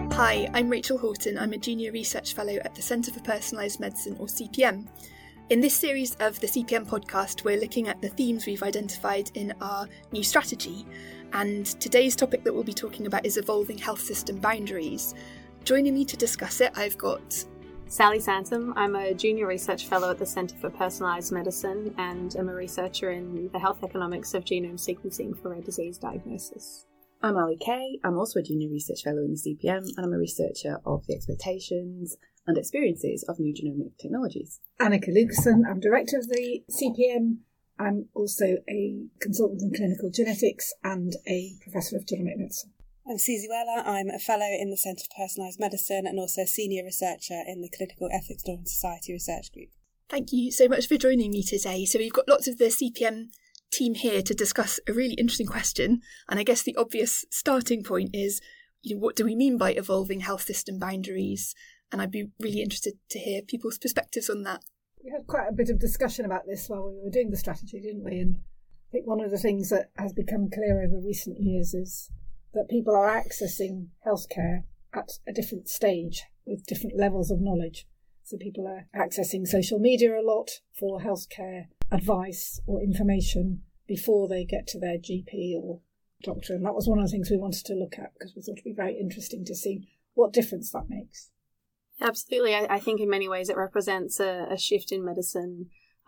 Hi, I'm Rachel Horton. I'm a Junior Research Fellow at the Centre for Personalised Medicine, or CPM. In this series of the CPM podcast, we're looking at the themes we've identified in our new strategy. And today's topic that we'll be talking about is evolving health system boundaries. Joining me to discuss it, I've got Sally Sansom. I'm a Junior Research Fellow at the Centre for Personalised Medicine and I'm a researcher in the health economics of genome sequencing for rare disease diagnosis. I'm Ali Kay. I'm also a Junior Research Fellow in the CPM and I'm a researcher of the expectations and experiences of new genomic technologies. Annika Lucassen. I'm Director of the CPM. I'm also a consultant in clinical genetics and a Professor of Genomic Medicine. I'm Susie Weller. I'm a Fellow in the Centre for Personalised Medicine and also a Senior Researcher in the Clinical Ethics Law and Society Research Group. Thank you so much for joining me today. So we've got lots of the CPM team here to discuss a really interesting question. And I guess the obvious starting point is, what do we mean by evolving health system boundaries? And I'd be really interested to hear people's perspectives on that. We had quite a bit of discussion about this while we were doing the strategy, didn't we? And I think one of the things that has become clear over recent years is that people are accessing healthcare at a different stage with different levels of knowledge. So people are accessing social media a lot for healthcare advice or information before they get to their GP or doctor. And that was one of the things we wanted to look at because we thought it'd be very interesting to see what difference that makes. Absolutely. I think in many ways it represents a shift in medicine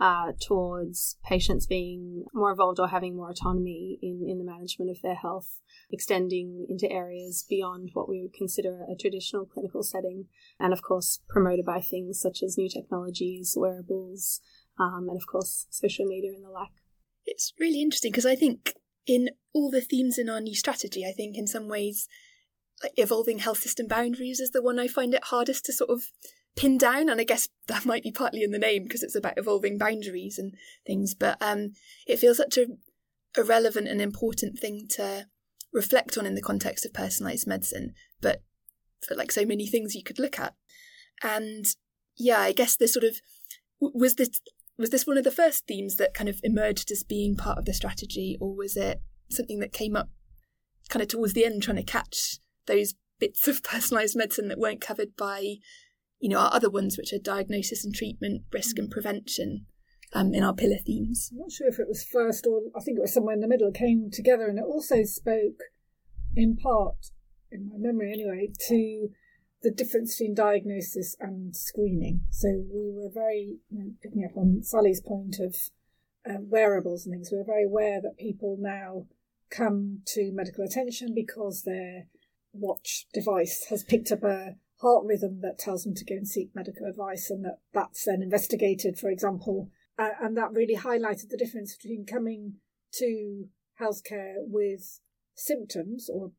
towards patients being more involved or having more autonomy in the management of their health, extending into areas beyond what we would consider a traditional clinical setting, and of course promoted by things such as new technologies, wearables, and of course social media and the like. It's really interesting because I think in all the themes in our new strategy, I think in some ways evolving health system boundaries is the one I find it hardest to sort of pin down, and I guess that might be partly in the name because it's about evolving boundaries and things, but it feels such a relevant and important thing to reflect on in the context of personalised medicine, but for like so many things you could look at. And yeah, I guess this sort of was this one of the first themes that kind of emerged as being part of the strategy, or was it something that came up kind of towards the end trying to catch those bits of personalised medicine that weren't covered by our other ones, which are diagnosis and treatment, risk and prevention, in our pillar themes? I'm not sure if it was first or I think it was somewhere in the middle. It came together and it also spoke in part, in my memory anyway, to the difference between diagnosis and screening. So we were very, picking up on Sally's point of wearables and things, we were very aware that people now come to medical attention because their watch device has picked up a heart rhythm that tells them to go and seek medical advice, and that's then investigated, for example. And that really highlighted the difference between coming to healthcare with symptoms or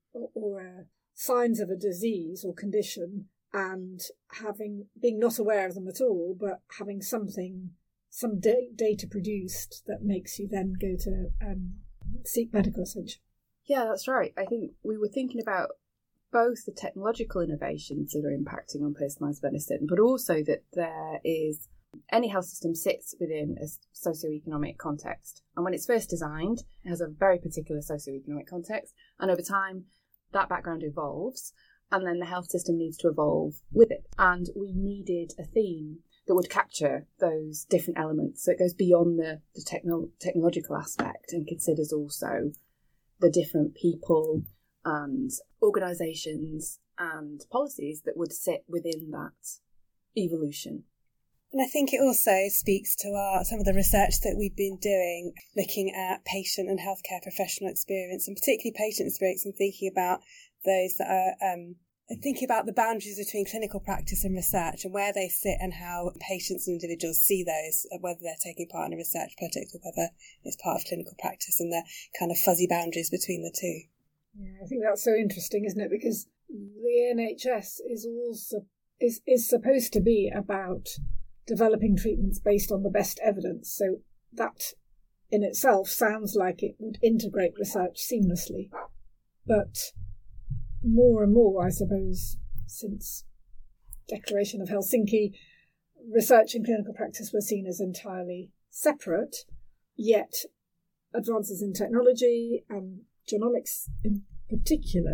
signs of a disease or condition and being not aware of them at all, but having some data produced that makes you then go to seek medical attention. Yeah, that's right. I think we were thinking about both the technological innovations that are impacting on personalised medicine, but also that there is any health system sits within a socioeconomic context. And when it's first designed, it has a very particular socioeconomic context. And over time, that background evolves, and then the health system needs to evolve with it. And we needed a theme that would capture those different elements. So it goes beyond the technological aspect and considers also the different people and organisations and policies that would sit within that evolution. And I think it also speaks to some of the research that we've been doing, looking at patient and healthcare professional experience, and particularly patient experience, and thinking about those that are thinking about the boundaries between clinical practice and research and where they sit and how patients and individuals see those, whether they're taking part in a research project or whether it's part of clinical practice, and the kind of fuzzy boundaries between the two. Yeah, I think that's so interesting, isn't it? Because the NHS is supposed to be about developing treatments based on the best evidence. So that in itself sounds like it would integrate research seamlessly. But more and more, I suppose, since Declaration of Helsinki, research and clinical practice were seen as entirely separate, yet advances in technology and genomics in particular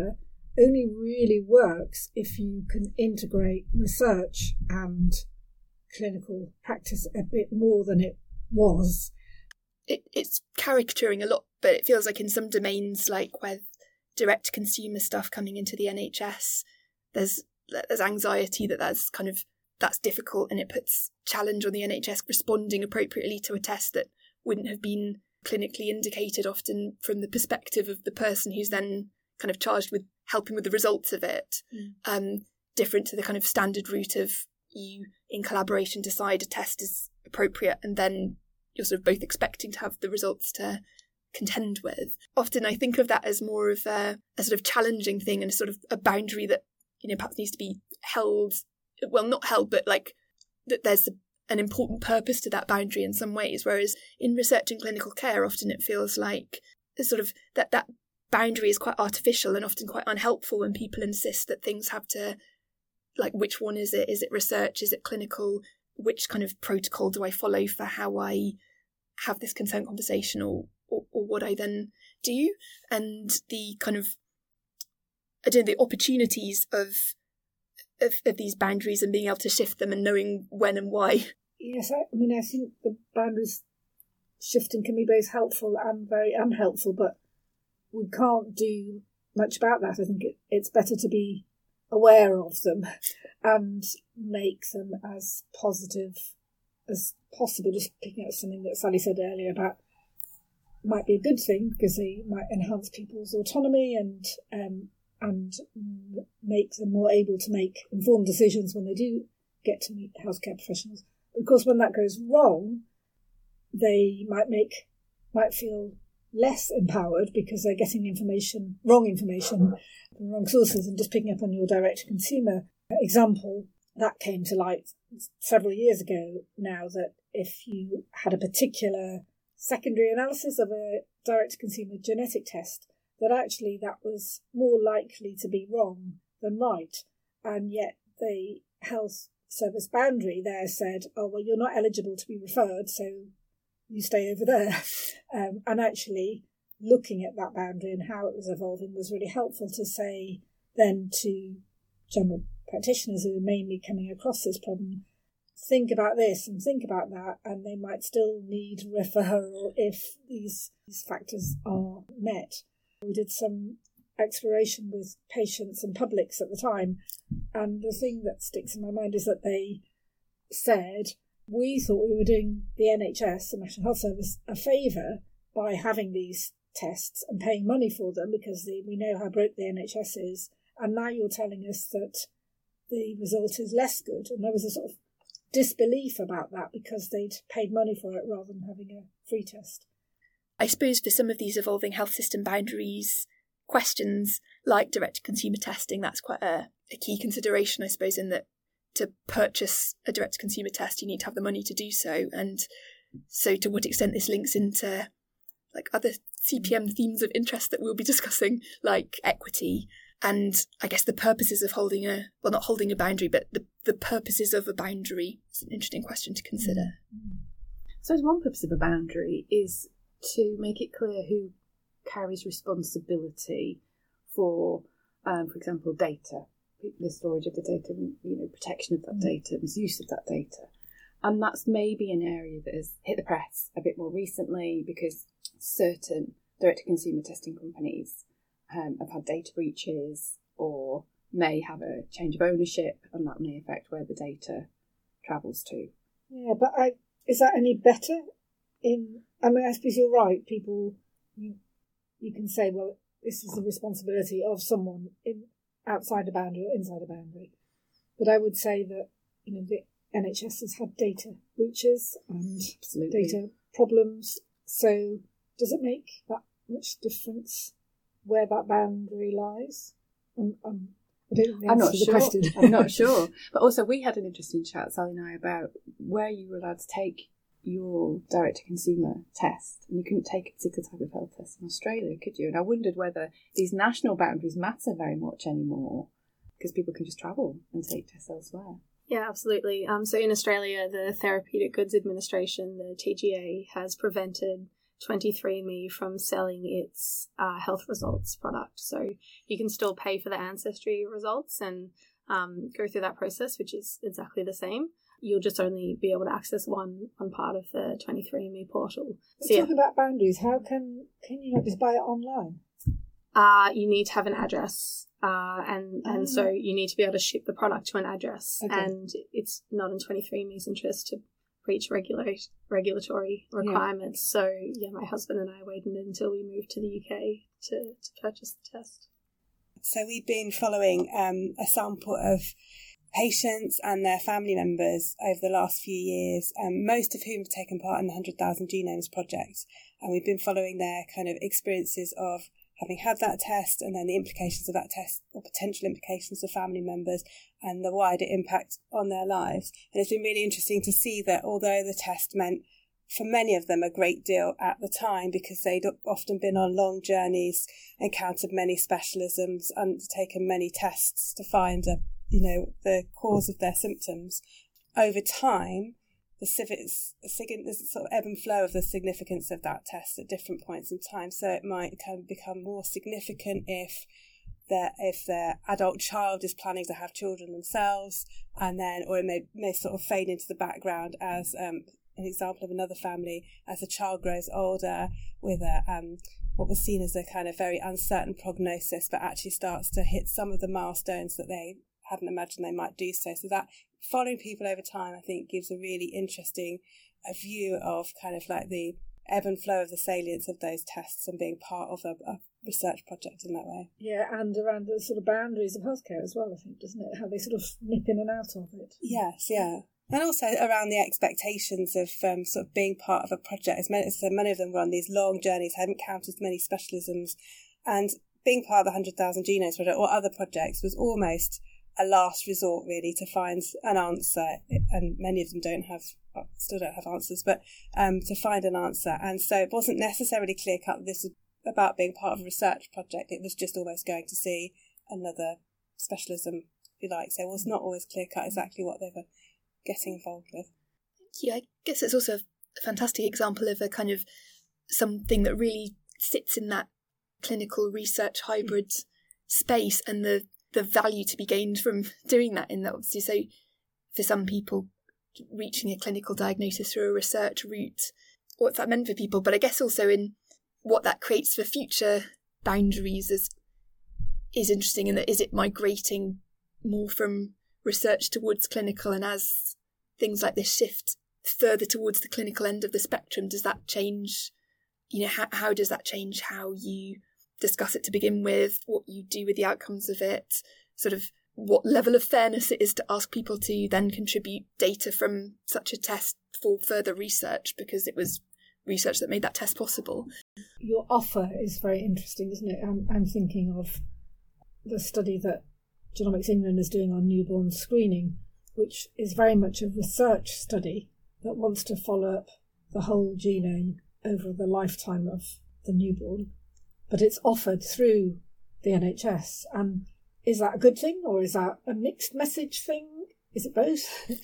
only really works if you can integrate research and clinical practice a bit more than it was. It's caricaturing a lot, but it feels like in some domains, like where direct consumer stuff coming into the NHS, there's anxiety that's difficult, and it puts challenge on the NHS responding appropriately to a test that wouldn't have been clinically indicated, often from the perspective of the person who's then kind of charged with helping with the results of it. Different to the kind of standard route of you in collaboration decide a test is appropriate, and then you're sort of both expecting to have the results to contend with. Often I think of that as more of a sort of challenging thing, and a sort of a boundary that, perhaps needs to be held, well, not held, but like that there's an important purpose to that boundary in some ways. Whereas in research and clinical care, often it feels like sort of that boundary is quite artificial and often quite unhelpful when people insist that things have to, like, which one is it? Is it research? Is it clinical? Which kind of protocol do I follow for how I have this consent conversation, or what I then do? And the kind of, the opportunities of these boundaries and being able to shift them and knowing when and why. Yes, I think the boundaries shifting can be both helpful and very unhelpful, but we can't do much about that. I think it's better to be aware of them and make them as positive as possible. Just picking up something that Sally said earlier about might be a good thing because they might enhance people's autonomy and make them more able to make informed decisions when they do get to meet healthcare professionals. Of course, when that goes wrong, they might feel less empowered because they're getting wrong information from wrong sources. And just picking up on your direct-to-consumer example, that came to light several years ago now, that if you had a particular secondary analysis of a direct-to-consumer genetic test, that actually that was more likely to be wrong than right. And yet the health service boundary there said, oh, well, you're not eligible to be referred, so you stay over there. And actually looking at that boundary and how it was evolving was really helpful to say then to general practitioners who are mainly coming across this problem, think about this and think about that, and they might still need referral if these factors are met. We did some exploration with patients and publics at the time, and the thing that sticks in my mind is that they said, we thought we were doing the NHS, the National Health Service, a favour by having these tests and paying money for them because we know how broke the NHS is, and now you're telling us that the result is less good. And there was a sort of disbelief about that because they'd paid money for it rather than having a free test. I suppose for some of these evolving health system boundaries questions, like direct-to-consumer testing, that's quite a key consideration, I suppose, in that to purchase a direct-to-consumer test, you need to have the money to do so. And so to what extent this links into like other CPM themes of interest that we'll be discussing, like equity, and I guess the purposes of not holding a boundary, but the purposes of a boundary is an interesting question to consider. So one purpose of a boundary is to make it clear who carries responsibility for example, data, the storage of the data, protection of that data, misuse of that data. And that's maybe an area that has hit the press a bit more recently because certain direct-to-consumer testing companies have had data breaches or may have a change of ownership, and that may affect where the data travels to. Yeah, but is that any better? I suppose you're right. People, you can say, well, this is the responsibility of someone outside a boundary or inside a boundary. But I would say that the NHS has had data breaches and data problems. So does it make that much difference where that boundary lies? I don't think I'm not the sure. question. I'm not sure. But also we had an interesting chat, Sally and I, about where you were allowed to take your direct-to-consumer test, and you couldn't take a particular type of health test in Australia, could you? And I wondered whether these national boundaries matter very much anymore, because people can just travel and take tests elsewhere. Yeah, absolutely. So in Australia, the Therapeutic Goods Administration, the TGA, has prevented 23andMe from selling its health results product. So you can still pay for the ancestry results and go through that process, which is exactly the same. You'll just only be able to access one part of the 23andMe portal. So, talking about boundaries, how can you not just buy it online? You need to have an address, and so you need to be able to ship the product to an address. Okay. And it's not in 23andMe's interest to breach regulatory requirements. Yeah. So my husband and I waited until we moved to the UK to purchase the test. So we've been following a sample of patients and their family members over the last few years, most of whom have taken part in the 100,000 Genomes Project. And we've been following their kind of experiences of having had that test, and then the implications of that test, or potential implications for family members, and the wider impact on their lives. And it's been really interesting to see that although the test meant for many of them a great deal at the time, because they'd often been on long journeys, encountered many specialisms, undertaken many tests to find the cause of their symptoms. Over time, the sort of ebb and flow of the significance of that test at different points in time. So it might kind of become more significant if their adult child is planning to have children themselves, or it may sort of fade into the background as an example of another family as the child grows older with what was seen as a kind of very uncertain prognosis, but actually starts to hit some of the milestones that they hadn't imagined they might do so. So that following people over time, I think, gives a really interesting view of kind of like the ebb and flow of the salience of those tests and being part of a research project in that way. Yeah, and around the sort of boundaries of healthcare as well, I think, doesn't it? How they sort of nip in and out of it. Yes, yeah. And also around the expectations of sort of being part of a project. As many of them were on these long journeys, hadn't encountered many specialisms, and being part of the 100,000 Genomes Project or other projects was almost a last resort, really, to find an answer. And many of them still don't have answers, but to find an answer. And so it wasn't necessarily clear cut that this was about being part of a research project. It was just almost going to see another specialism, if you like. So it was not always clear cut exactly what they were getting involved with. Yeah, I guess it's also a fantastic example of a kind of something that really sits in that clinical research hybrid space, and the value to be gained from doing that. In that, obviously, so for some people, reaching a clinical diagnosis through a research route, what that meant for people, but I guess also in what that creates for future boundaries is interesting. In that, is it migrating more from research towards clinical, and as things like this shift further towards the clinical end of the spectrum, does that change? How does that change how you discuss it to begin with, what you do with the outcomes of it, sort of what level of fairness it is to ask people to then contribute data from such a test for further research, because it was research that made that test possible. Your offer is very interesting, isn't it? I'm thinking of the study that Genomics England is doing on newborn screening, which is very much a research study that wants to follow up the whole genome over the lifetime of the newborn. But it's offered through the NHS. And is that a good thing, or is that a mixed message thing? Is it both?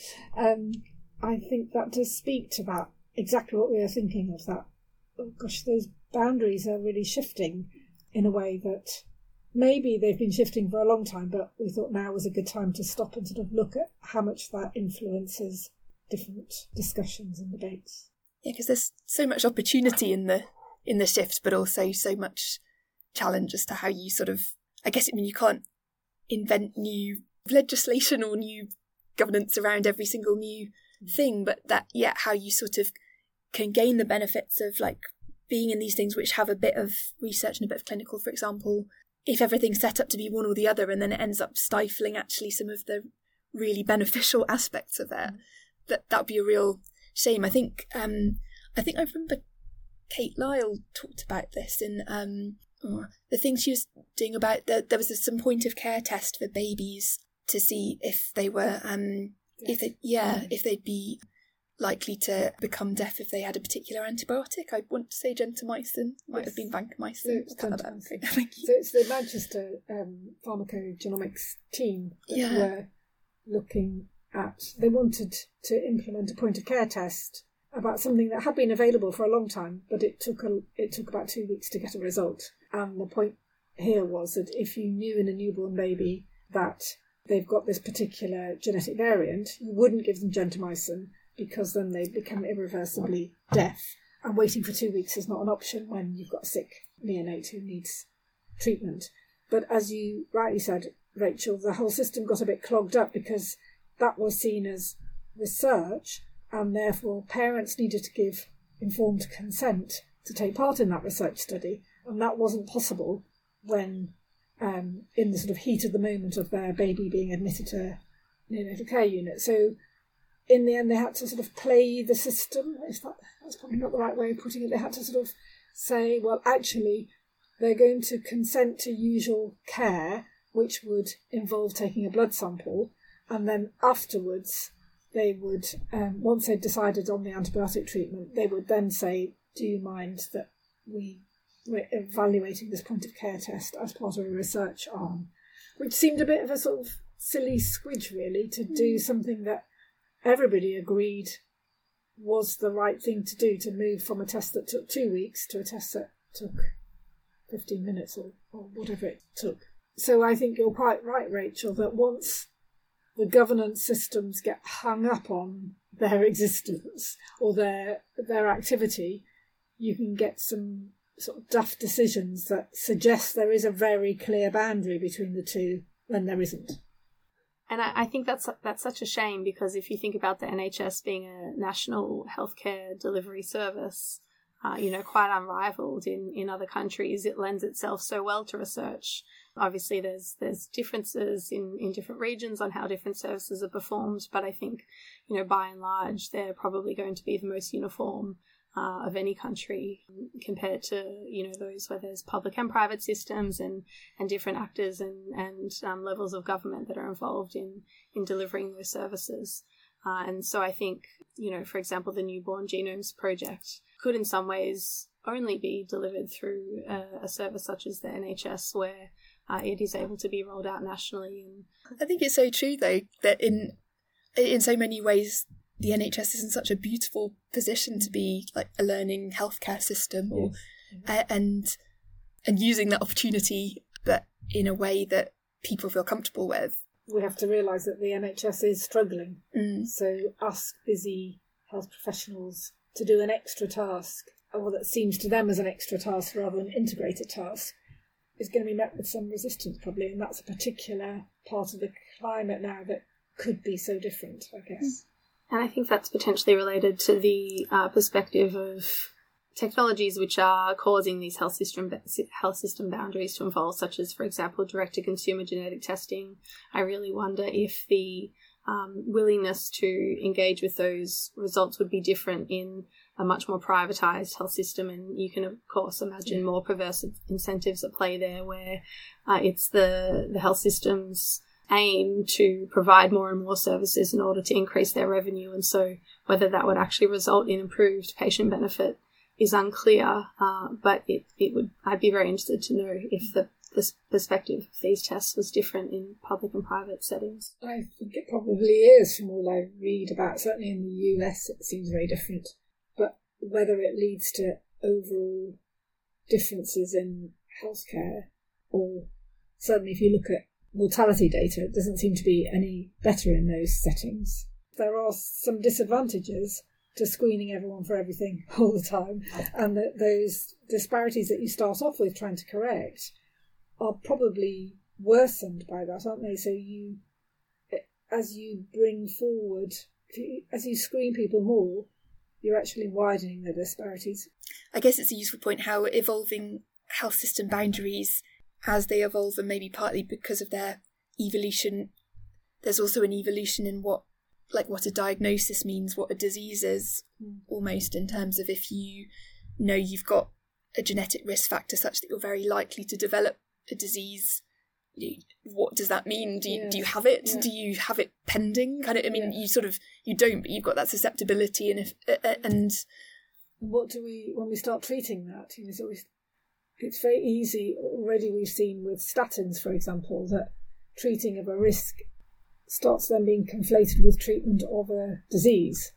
I think that does speak to that, exactly what we are thinking of, that, oh gosh, those boundaries are really shifting in a way that maybe they've been shifting for a long time, but we thought now was a good time to stop and sort of look at how much that influences different discussions and debates. Yeah, because there's so much opportunity in the shift, but also so much challenge as to how you sort of, I guess, you can't invent new legislation or new governance around every single new thing, but how you sort of can gain the benefits of like being in these things which have a bit of research and a bit of clinical, for example, if everything's set up to be one or the other, and then it ends up stifling actually some of the really beneficial aspects of it, that would be a real shame. I think I remember Kate Lyle talked about this in the thing she was doing about there was some point of care test for babies to see if they were if they'd be likely to become deaf if they had a particular antibiotic. I want to say gentamicin, might have been vancomycin. Thank you. So it's the Manchester pharmacogenomics team that were looking at, they wanted to implement a point of care test about something that had been available for a long time, but it took about 2 weeks to get a result. And the point here was that if you knew in a newborn baby that they've got this particular genetic variant, you wouldn't give them gentamicin, because then they become irreversibly deaf. And waiting for 2 weeks is not an option when you've got a sick neonate who needs treatment. But as you rightly said, Rachel, the whole system got a bit clogged up because that was seen as research, and therefore parents needed to give informed consent to take part in that research study. And that wasn't possible when, in the sort of heat of the moment of their baby being admitted to neonatal care unit. So in the end, they had to sort of play the system. That's probably not the right way of putting it. They had to sort of say, well, actually, they're going to consent to usual care, which would involve taking a blood sample, and then afterwards they would, once they'd decided on the antibiotic treatment, they would then say, do you mind that we're evaluating this point of care test as part of a research arm? Which seemed a bit of a sort of silly squidge, really, to do something that everybody agreed was the right thing to do, to move from a test that took 2 weeks to a test that took 15 minutes or whatever it took. So I think you're quite right, Rachel, that once the governance systems get hung up on their existence or their activity, you can get some sort of daft decisions that suggest there is a very clear boundary between the two when there isn't. And I think that's such a shame, because if you think about the NHS being a national healthcare delivery service, quite unrivaled in other countries, it lends itself so well to research. Obviously, there's differences in different regions on how different services are performed, but I think, by and large, they're probably going to be the most uniform of any country compared to, those where there's public and private systems and different actors and levels of government that are involved in delivering those services. And so I think, for example, the Newborn Genomes Project could in some ways only be delivered through a service such as the NHS, where it is able to be rolled out nationally. And I think it's so true, though, that in so many ways the NHS is in such a beautiful position to be like a learning healthcare system, or and using that opportunity, but in a way that people feel comfortable with. We have to realise that the NHS is struggling. So ask busy health professionals to do an extra task, or that seems to them as an extra task rather than an integrated task, is going to be met with some resistance probably, and that's a particular part of the climate now that could be so different, I guess. And I think that's potentially related to the perspective of technologies which are causing these health system boundaries to evolve, such as, for example, direct-to-consumer genetic testing. I really wonder if the willingness to engage with those results would be different in a much more privatised health system. And you can, of course, imagine more perverse incentives at play there, where it's the health system's aim to provide more and more services in order to increase their revenue. And so whether that would actually result in improved patient benefit is unclear, but I'd be very interested to know if the perspective of these tests was different in public and private settings. I think it probably is, from all I read about. Certainly in the US it seems very different, but whether it leads to overall differences in healthcare, or certainly if you look at mortality data, it doesn't seem to be any better in those settings. There are some disadvantages to screening everyone for everything all the time, and that those disparities that you start off with trying to correct are probably worsened by that, aren't they? So as you bring forward, as you screen people more, you're actually widening the disparities. I guess it's a useful point how evolving health system boundaries, as they evolve, and maybe partly because of their evolution, there's also an evolution in what a diagnosis means, what a disease is, almost, in terms of if you know you've got a genetic risk factor such that you're very likely to develop a disease, what does that mean? Do you have it? Yeah. Do you have it pending? You don't, but you've got that susceptibility, and what do we, when we start treating that? It's very easy. Already we've seen with statins, for example, that treating of a risk starts then being conflated with treatment of a disease.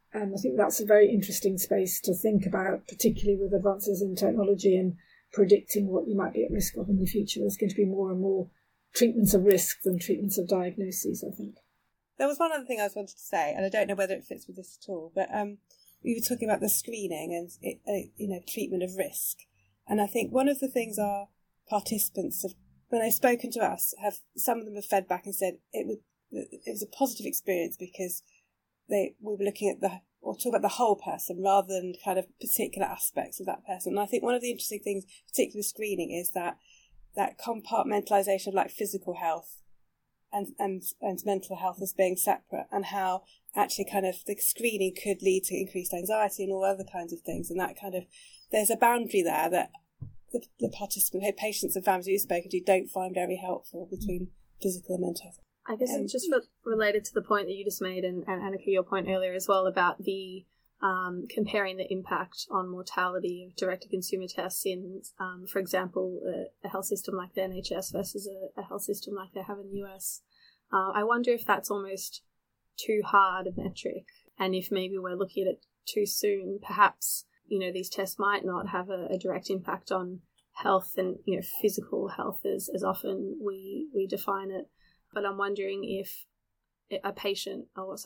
And I think that's a very interesting space to think about, particularly with advances in technology and predicting what you might be at risk of in the future. There's going to be more and more treatments of risk than treatments of diagnoses, I think. There was one other thing I wanted to say, and I don't know whether it fits with this at all, but we were talking about the screening and treatment of risk. And I think one of the things our participants have, when they've spoken to us, some of them have fed back and said it was a positive experience because we were looking at talking about the whole person rather than kind of particular aspects of that person. And I think one of the interesting things, particularly with screening, is that compartmentalisation of like physical health and mental health as being separate, and how actually kind of the screening could lead to increased anxiety and all other kinds of things. And that kind of, there's a boundary there that the participants, patients and families you've spoken to don't find very helpful between physical and mental health. I guess it's just related to the point that you just made, and Annika, your point earlier as well about the comparing the impact on mortality of direct-to-consumer tests in, for example, a health system like the NHS versus a health system like they have in the US. I wonder if that's almost too hard a metric, and if maybe we're looking at it too soon. Perhaps, these tests might not have a direct impact on health and, physical health as often we define it. But I'm wondering if a person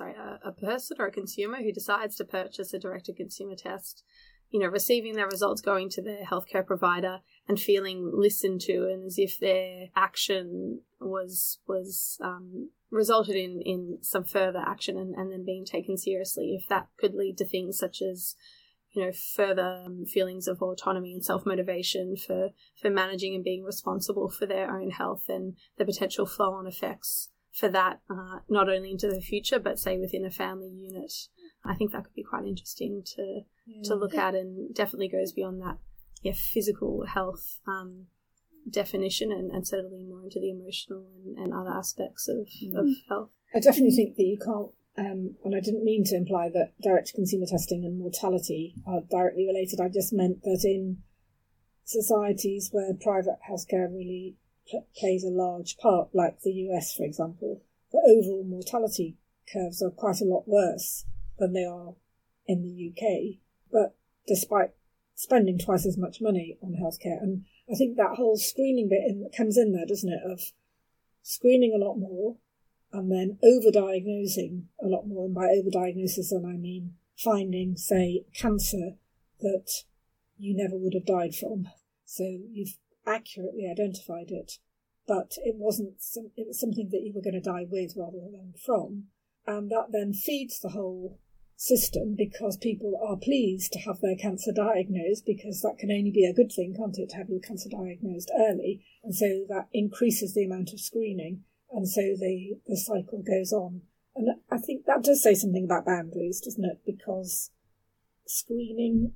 or a consumer who decides to purchase a direct-to-consumer test, receiving their results, going to their healthcare provider and feeling listened to, and as if their action was resulted in some further action and then being taken seriously, if that could lead to things such as further feelings of autonomy and self-motivation for managing and being responsible for their own health, and the potential flow-on effects for that, not only into the future, but say within a family unit. I think that could be quite interesting to look at, and definitely goes beyond that physical health definition, and certainly more into the emotional and other aspects of health. I definitely think that you can't, and I didn't mean to imply that direct-to-consumer testing and mortality are directly related. I just meant that in societies where private healthcare really plays a large part, like the US, for example, the overall mortality curves are quite a lot worse than they are in the UK, but despite spending twice as much money on healthcare. And I think that whole screening bit comes in there, doesn't it, of screening a lot more and then overdiagnosing a lot more. And by overdiagnosis, I mean finding, say, cancer that you never would have died from. So you've accurately identified it, but it was something that you were going to die with rather than from. And that then feeds the whole system, because people are pleased to have their cancer diagnosed, because that can only be a good thing, can't it, to have your cancer diagnosed early. And so that increases the amount of screening, and so the cycle goes on. And I think that does say something about boundaries, doesn't it? Because screening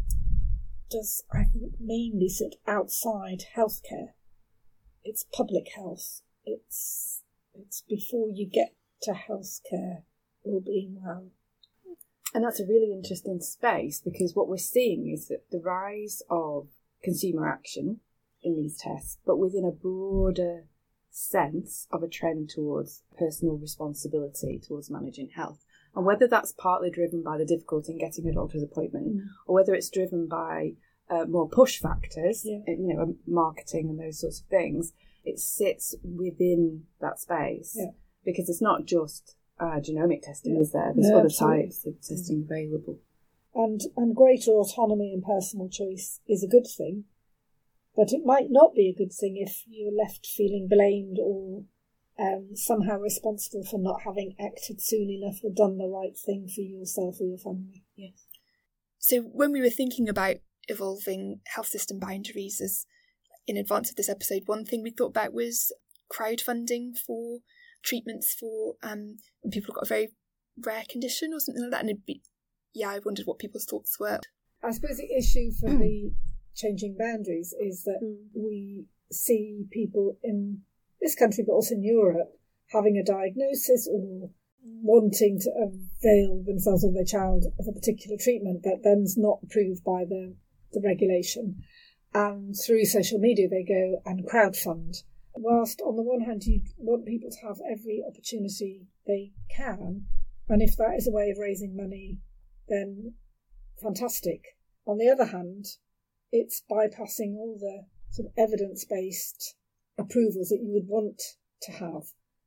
does, I think, mainly sit outside healthcare. It's public health. It's before you get to healthcare or being well. And that's a really interesting space, because what we're seeing is that the rise of consumer action in these tests, but within a broader sense of a trend towards personal responsibility towards managing health. And whether that's partly driven by the difficulty in getting a doctor's appointment, or whether it's driven by more push factors, marketing and those sorts of things, it sits within that space. Yeah. Because it's not just genomic testing, is there? There's other types of testing available. And greater autonomy and personal choice is a good thing, but it might not be a good thing if you're left feeling blamed or somehow responsible for not having acted soon enough or done the right thing for yourself or your family. Yes. So when we were thinking about evolving health system boundaries as in advance of this episode, one thing we thought about was crowdfunding for treatments for when people have got a very rare condition or something like that. And I wondered what people's thoughts were. I suppose the issue for the changing boundaries is that we see people in this country, but also in Europe, having a diagnosis or wanting to avail themselves or their child of a particular treatment that then's not approved by the regulation. And through social media, they go and crowdfund. Whilst on the one hand, you want people to have every opportunity they can, and if that is a way of raising money then fantastic. On the other hand, it's bypassing all the sort of evidence-based approvals that you would want to have.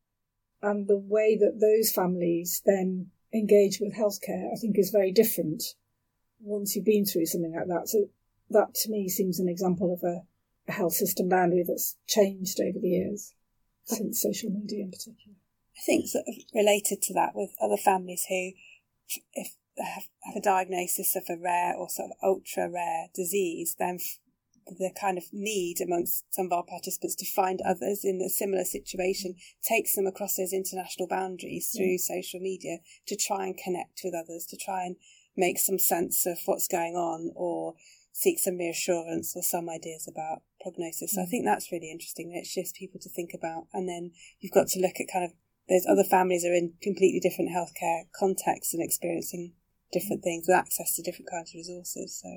And the way that those families then engage with healthcare, I think, is very different once you've been through something like that. So that, to me, seems an example of a health system boundary that's changed over the years, since social media in particular. I think sort of related to that with other families who, if they have a diagnosis of a rare or sort of ultra-rare disease, then the kind of need amongst some of our participants to find others in a similar situation takes them across those international boundaries through social media to try and connect with others, to try and make some sense of what's going on or seek some reassurance or some ideas about prognosis. So I think that's really interesting, that it shifts people to think about. And then you've got to look at kind of those other families are in completely different healthcare contexts and experiencing different things with access to different kinds of resources. So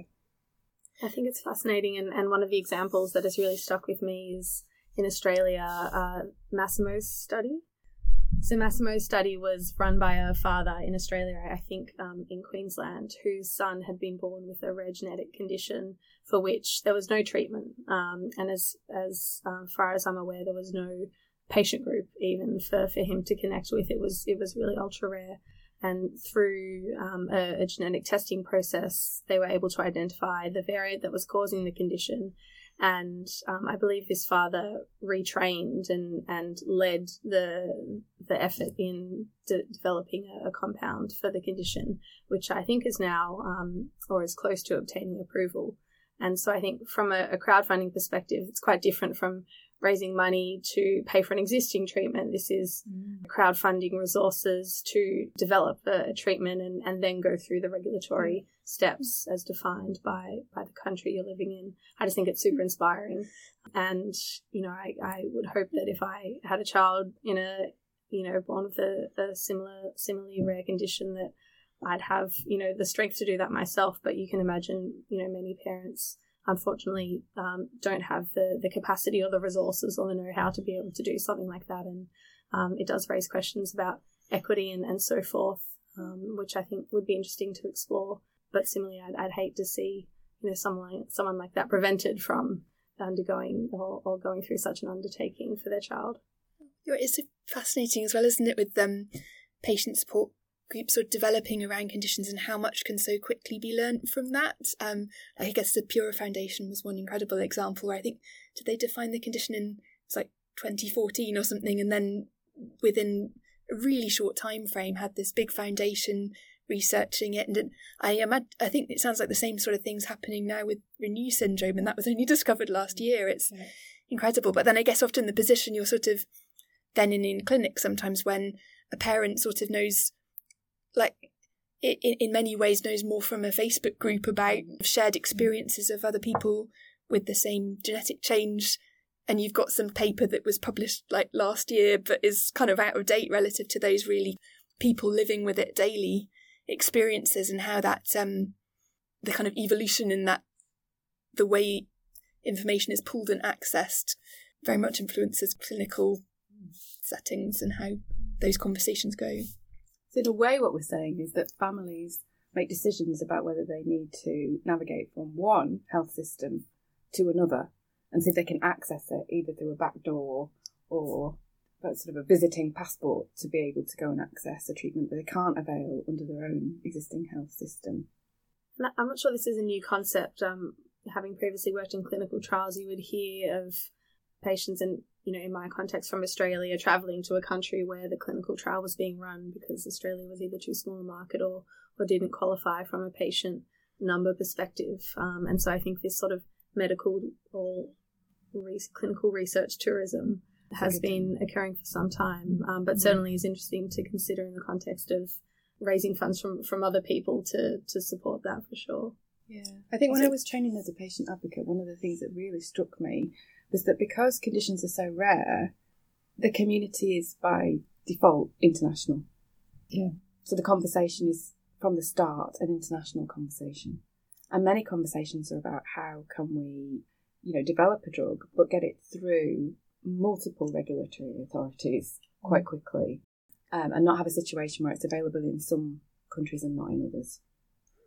I think it's fascinating, and one of the examples that has really stuck with me is in Australia, Massimo's study. So Massimo's study was run by a father in Australia, I think in Queensland, whose son had been born with a rare genetic condition for which there was no treatment. And as far as I'm aware, there was no patient group even for him to connect with. It was really ultra rare. And through a genetic testing process, they were able to identify the variant that was causing the condition. And I believe this father retrained and led the effort in developing a compound for the condition, which I think is now or is close to obtaining approval. And so I think from a crowdfunding perspective, it's quite different from raising money to pay for an existing treatment. This is crowdfunding resources to develop a treatment and then go through the regulatory steps as defined by the country you're living in. I just think it's super inspiring. And, I would hope that if I had a child in born with a similarly rare condition, that I'd have, the strength to do that myself. But you can imagine, many parents unfortunately don't have the capacity or the resources or the know-how to be able to do something like that. And it does raise questions about equity and so forth, which I think would be interesting to explore. But similarly, I'd hate to see someone like that prevented from undergoing or going through such an undertaking for their child. It's fascinating as well, isn't it, with patient support groups sort of developing around conditions and how much can so quickly be learnt from that. I guess the Pura Foundation was one incredible example where I think, did they define the condition in, it's like 2014 or something, and then within a really short time frame had this big foundation researching it. And I think it sounds like the same sort of things happening now with Renew syndrome, and that was only discovered last year. It's incredible. But then I guess often the position you're sort of then in clinic sometimes when a parent sort of knows, like in many ways knows more from a Facebook group about shared experiences of other people with the same genetic change, and you've got some paper that was published like last year but is kind of out of date relative to those really people living with it daily experiences, and how that the kind of evolution in that the way information is pulled and accessed very much influences clinical settings and how those conversations go. So in a way what we're saying is that families make decisions about whether they need to navigate from one health system to another and see if they can access it either through a back door or sort of a visiting passport to be able to go and access a treatment that they can't avail under their own existing health system. I'm not sure this is a new concept. Having previously worked in clinical trials, you would hear of patients and, in my context from Australia, travelling to a country where the clinical trial was being run because Australia was either too small a market or didn't qualify from a patient number perspective. And so I think this sort of medical or clinical research tourism has been occurring for some time, but certainly is interesting to consider in the context of raising funds from other people to support that for sure. Yeah, I think when I was training as a patient advocate, one of the things that really struck me was that because conditions are so rare, the community is by default international. Yeah. So the conversation is from the start an international conversation. And many conversations are about how can we, develop a drug, but get it through multiple regulatory authorities quite quickly, and not have a situation where it's available in some countries and not in others.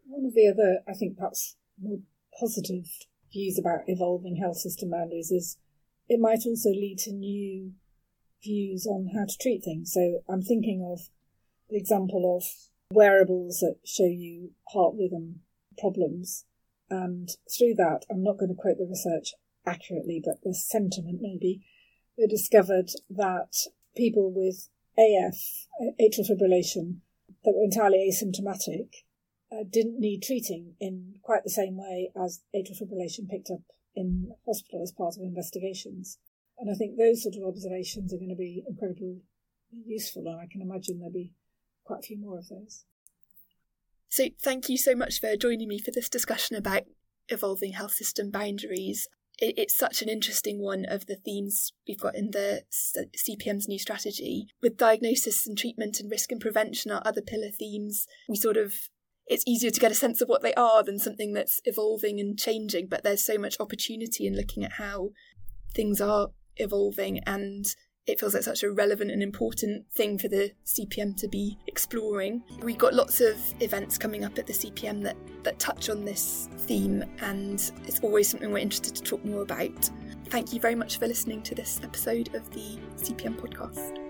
One of the other, I think, perhaps more positive views about evolving health system boundaries is it might also lead to new views on how to treat things. So I'm thinking of the example of wearables that show you heart rhythm problems. And through that, I'm not going to quote the research accurately, but the sentiment maybe, they discovered that people with AF, atrial fibrillation, that were entirely asymptomatic didn't need treating in quite the same way as atrial fibrillation picked up in hospital as part of investigations. And I think those sort of observations are going to be incredibly useful, and I can imagine there'll be quite a few more of those. So thank you so much for joining me for this discussion about evolving health system boundaries. It's such an interesting one of the themes we've got in the CPM's new strategy. With diagnosis and treatment and risk and prevention are other pillar themes. It's easier to get a sense of what they are than something that's evolving and changing, but there's so much opportunity in looking at how things are evolving, and it feels like such a relevant and important thing for the CPM to be exploring. We've got lots of events coming up at the CPM that touch on this theme, and it's always something we're interested to talk more about. Thank you very much for listening to this episode of the CPM podcast.